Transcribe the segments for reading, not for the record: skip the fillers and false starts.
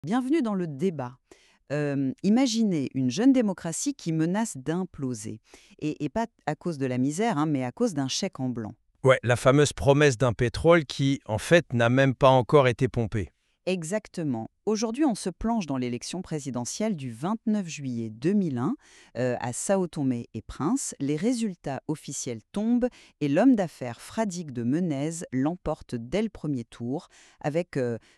Bienvenue dans le débat. Imaginez une jeune démocratie qui menace d'imploser. Et pas à cause de la misère, hein, mais à cause d'un chèque en blanc. Ouais, la fameuse promesse d'un pétrole qui, en fait, n'a même pas encore été pompé. Exactement. Aujourd'hui, on se plonge dans l'élection présidentielle du 29 juillet 2001 à Sao Tomé et Prince. Les résultats officiels tombent et l'homme d'affaires Fradique de Menez l'emporte dès le premier tour avec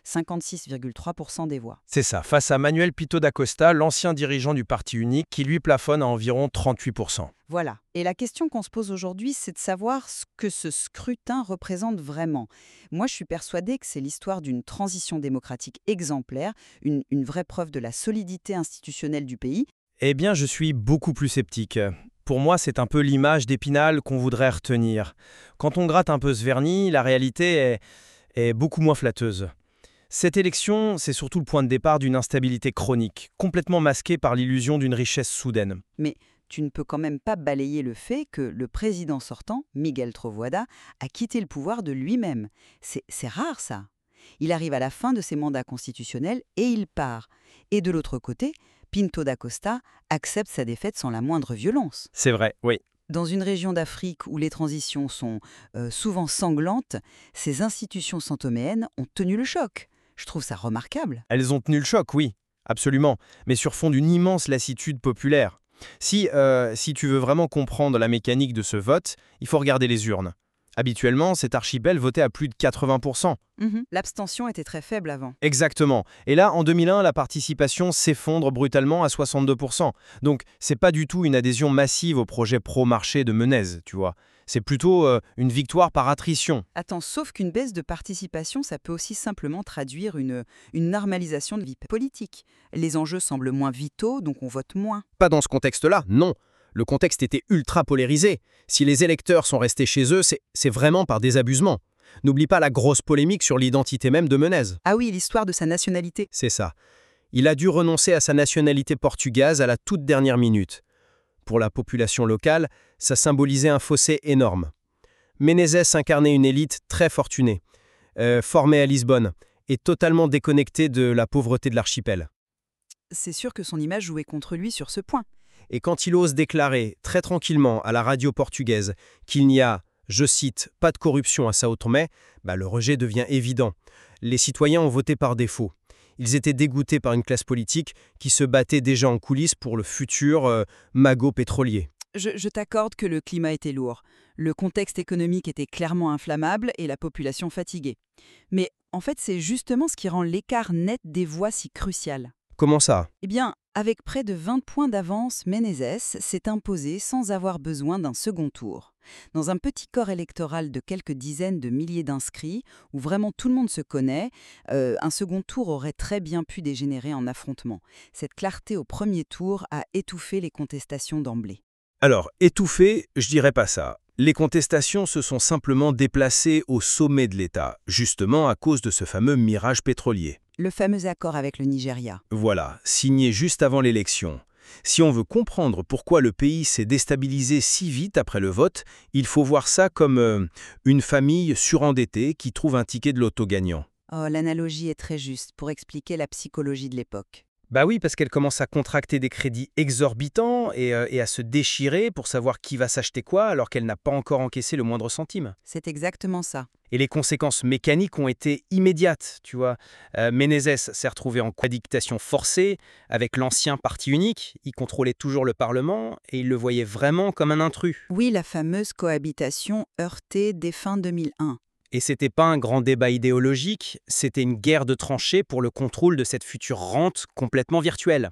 56,3% des voix. C'est ça, face à Manuel Pinto da Costa, l'ancien dirigeant du Parti unique, qui lui plafonne à environ 38%. Voilà. Et la question qu'on se pose aujourd'hui, c'est de savoir ce que ce scrutin représente vraiment. Moi, je suis persuadée que c'est l'histoire d'une transition démocratique exemplaire, une vraie preuve de la solidité institutionnelle du pays. Eh bien, je suis beaucoup plus sceptique. Pour moi, c'est un peu l'image d'Épinal qu'on voudrait retenir. Quand on gratte un peu ce vernis, la réalité est beaucoup moins flatteuse. Cette élection, c'est surtout le point de départ d'une instabilité chronique, complètement masquée par l'illusion d'une richesse soudaine. Mais tu ne peux quand même pas balayer le fait que le président sortant, Miguel Trovoada, a quitté le pouvoir de lui-même. C'est rare, ça. Il arrive à la fin de ses mandats constitutionnels et il part. Et de l'autre côté, Pinto da Costa accepte sa défaite sans la moindre violence. C'est vrai, oui. Dans une région d'Afrique où les transitions sont souvent sanglantes, ces institutions santoméennes ont tenu le choc. Je trouve ça remarquable. Elles ont tenu le choc, oui, absolument, mais sur fond d'une immense lassitude populaire. Si tu veux vraiment comprendre la mécanique de ce vote, il faut regarder les urnes. Habituellement, cet archipel votait à plus de 80%. L'abstention était très faible avant. Exactement. Et là, en 2001, la participation s'effondre brutalement à 62%. Donc, c'est pas du tout une adhésion massive au projet pro-marché de Menez, tu vois. C'est plutôt une victoire par attrition. Attends, sauf qu'une baisse de participation, ça peut aussi simplement traduire une normalisation de vie politique. Les enjeux semblent moins vitaux, donc on vote moins. Pas dans ce contexte-là, non. Le contexte était ultra polarisé. Si les électeurs sont restés chez eux, c'est vraiment par désabusement. N'oublie pas la grosse polémique sur l'identité même de Menez. Ah oui, l'histoire de sa nationalité. C'est ça. Il a dû renoncer à sa nationalité portugaise à la toute dernière minute. Pour la population locale, ça symbolisait un fossé énorme. Menezes incarnait une élite très fortunée, formée à Lisbonne, et totalement déconnectée de la pauvreté de l'archipel. C'est sûr que son image jouait contre lui sur ce point. Et quand il ose déclarer très tranquillement à la radio portugaise qu'il n'y a, je cite, pas de corruption à Sao Tomé, le rejet devient évident. Les citoyens ont voté par défaut. Ils étaient dégoûtés par une classe politique qui se battait déjà en coulisses pour le futur magot pétrolier. Je t'accorde que le climat était lourd. Le contexte économique était clairement inflammable et la population fatiguée. Mais en fait, c'est justement ce qui rend l'écart net des voix si crucial. Comment ça? Eh bien, avec près de 20 points d'avance, Menezes s'est imposé sans avoir besoin d'un second tour. Dans un petit corps électoral de quelques dizaines de milliers d'inscrits, où vraiment tout le monde se connaît, un second tour aurait très bien pu dégénérer en affrontement. Cette clarté au premier tour a étouffé les contestations d'emblée. Alors, étouffé, je dirais pas ça. Les contestations se sont simplement déplacées au sommet de l'État, justement à cause de ce fameux mirage pétrolier. Le fameux accord avec le Nigeria. Voilà, signé juste avant l'élection. Si on veut comprendre pourquoi le pays s'est déstabilisé si vite après le vote, il faut voir ça comme une famille surendettée qui trouve un ticket de loto gagnant. Oh, l'analogie est très juste pour expliquer la psychologie de l'époque. Bah oui, parce qu'elle commence à contracter des crédits exorbitants et à se déchirer pour savoir qui va s'acheter quoi alors qu'elle n'a pas encore encaissé le moindre centime. C'est exactement ça. Et les conséquences mécaniques ont été immédiates, tu vois. Menezes s'est retrouvé en cohabitation forcée avec l'ancien parti unique, il contrôlait toujours le Parlement et il le voyait vraiment comme un intrus. Oui, la fameuse cohabitation heurtée dès fin 2001. Et c'était pas un grand débat idéologique, c'était une guerre de tranchées pour le contrôle de cette future rente complètement virtuelle.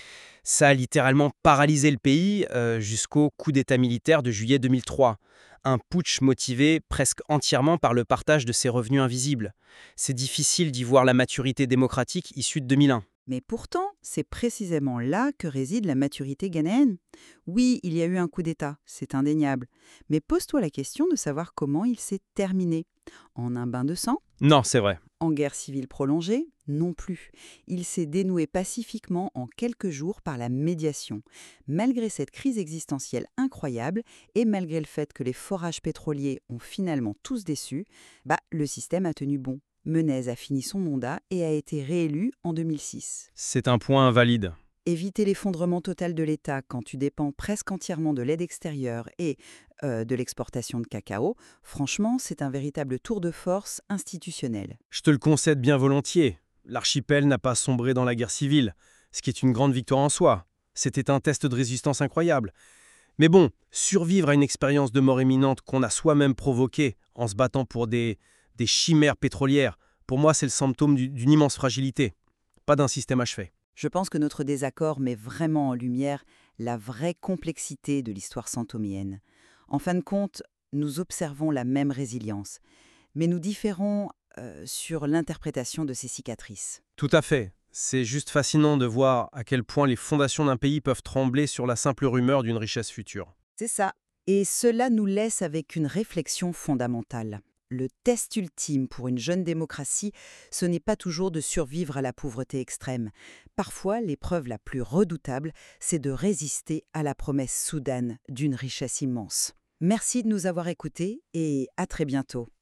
Ça a littéralement paralysé le pays jusqu'au coup d'État militaire de juillet 2003. Un putsch motivé presque entièrement par le partage de ses revenus invisibles. C'est difficile d'y voir la maturité démocratique issue de 2001. Mais pourtant, c'est précisément là que réside la maturité ghanéenne. Oui, il y a eu un coup d'État, c'est indéniable. Mais pose-toi la question de savoir comment il s'est terminé. En un bain de sang? Non, c'est vrai. En guerre civile prolongée? Non plus. Il s'est dénoué pacifiquement en quelques jours par la médiation. Malgré cette crise existentielle incroyable et malgré le fait que les forages pétroliers ont finalement tous déçu, le système a tenu bon. Menez a fini son mandat et a été réélu en 2006. C'est un point invalide. Éviter l'effondrement total de l'État quand tu dépends presque entièrement de l'aide extérieure et de l'exportation de cacao, franchement, c'est un véritable tour de force institutionnel. Je te le concède bien volontiers. L'archipel n'a pas sombré dans la guerre civile, ce qui est une grande victoire en soi. C'était un test de résistance incroyable. Mais bon, survivre à une expérience de mort imminente qu'on a soi-même provoquée en se battant pour des chimères pétrolières, pour moi, c'est le symptôme d'une immense fragilité, pas d'un système achevé. Je pense que notre désaccord met vraiment en lumière la vraie complexité de l'histoire santoméenne. En fin de compte, nous observons la même résilience, mais nous différons sur l'interprétation de ces cicatrices. Tout à fait. C'est juste fascinant de voir à quel point les fondations d'un pays peuvent trembler sur la simple rumeur d'une richesse future. C'est ça. Et cela nous laisse avec une réflexion fondamentale. Le test ultime pour une jeune démocratie, ce n'est pas toujours de survivre à la pauvreté extrême. Parfois, l'épreuve la plus redoutable, c'est de résister à la promesse soudaine d'une richesse immense. Merci de nous avoir écoutés et à très bientôt.